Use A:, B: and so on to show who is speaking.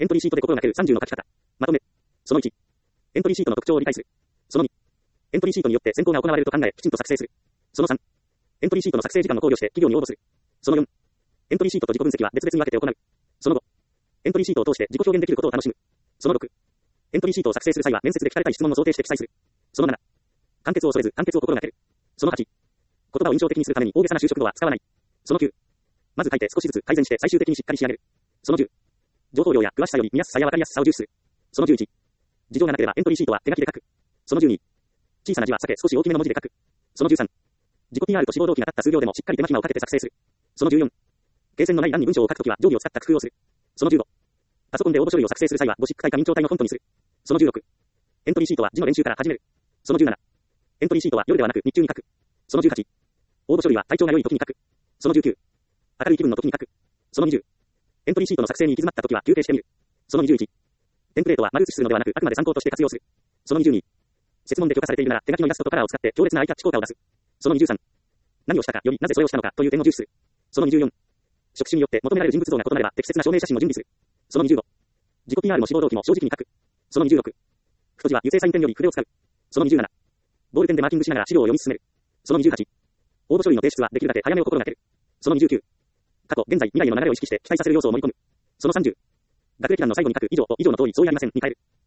A: エントリーシートで心がける30の書き方。まとめ。その1。エントリーシートの特徴を理解する。その2。エントリーシートによって選考が行われると考え、きちんと作成する。その3。エントリーシートの作成時間を考慮して企業に応募する。その4。エントリーシートと自己分析は別々に分けて行う。その5。エントリーシートを通して自己表現できることを楽しむ。その6。エントリーシートを作成する際は面接で聞かれたい質問を想定して記載する。その7。簡潔を恐れず簡潔を心がける。その8。言葉を印象的にするために大げさな修飾語は使わない。その9。まず書いて少しずつ改善して最終的にしっかり仕上げる。その10。情報量や詳しさより見やすさやわかりやすさを重視する。その11。事情がなければエントリーシートは手書きで書く。その12。小さな字は避け少し大きめの文字で書く。その13。自己 PR と志望動機が立った数行でもしっかり手間暇をかけて作成する。その14。罫線のない欄に文章を書くときは定規を使った工夫をする。その15。パソコンで応募書類を作成する際はゴシック体か明朝体のフォントにする。その16。エントリーシートは字の練習から始める。その17。エントリーシートは夜ではなく日中に書く。その18。応募書類は体調が良い時に書く。その19。明るい気分の時に書く。その20。エントリーシートの作成に行き詰まった時は休憩してみる。その21。テンプレートは丸写しするのではなくあくまで参考として活用する。その22。設問で許可されているなら手書きのイラストとカラーを使って強烈なアイキャッチ効果を出す。その23。何をしたかよりなぜそれをしたのかという点を重視する。その24。職種によって求められる人物像が異なれば適切な証明写真を準備する。その25。自己 PR も志望動機も正直に書く。その26。太字は油性サインペンより筆を使う。その27。ボールペンでマーキングしながら資料を読み進める。その28。応募書類の提出はできるだけ早めを心がける。その29。過去、現在、未来の流れを意識して期待させる要素を盛り込む。その30。学歴欄の最後に書く以上の通り相違ありませんに変える。